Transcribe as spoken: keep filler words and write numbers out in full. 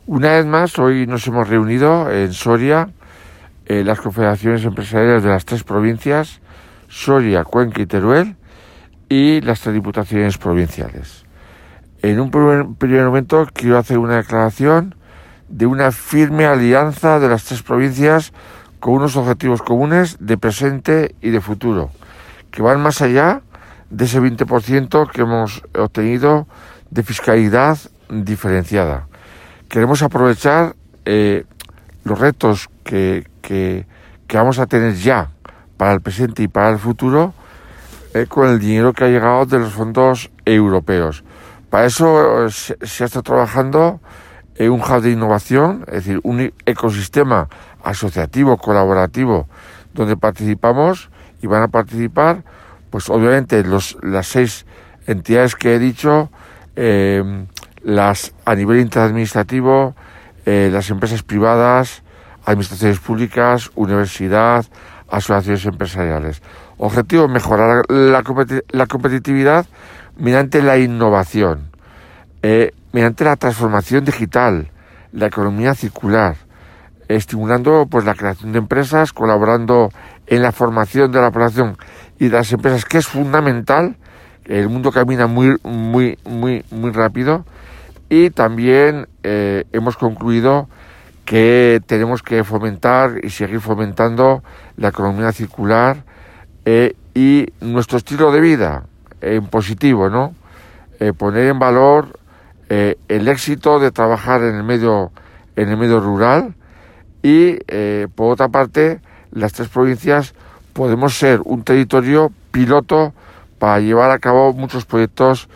Una vez más, hoy nos hemos reunido en Soria, eh, las confederaciones empresariales de las tres provincias, Soria, Cuenca y Teruel, y las tres diputaciones provinciales. En un primer, primer momento quiero hacer una declaración de una firme alianza de las tres provincias con unos objetivos comunes de presente y de futuro, que van más allá de ese veinte por ciento que hemos obtenido de fiscalidad diferenciada. Queremos aprovechar eh, los retos que, que, que vamos a tener ya para el presente y para el futuro eh, con el dinero que ha llegado de los fondos europeos. Para eso eh, se, se ha estado trabajando en un hub de innovación, es decir, un ecosistema asociativo, colaborativo, donde participamos y van a participar, pues obviamente los, las seis entidades que he dicho, eh, las a nivel interadministrativo, eh, las empresas privadas, administraciones públicas, universidad, asociaciones empresariales. Objetivo: mejorar la, competi- la competitividad mediante la innovación, eh, mediante la transformación digital, la economía circular, estimulando pues la creación de empresas, colaborando en la formación de la población y de las empresas, que es fundamental. El mundo camina muy muy muy muy rápido, y también eh, hemos concluido que tenemos que fomentar y seguir fomentando la economía circular eh, y nuestro estilo de vida en positivo, ¿no? Eh, poner en valor eh, el éxito de trabajar en el medio en el medio rural y eh, por otra parte las tres provincias podemos ser un territorio piloto para llevar a cabo muchos proyectos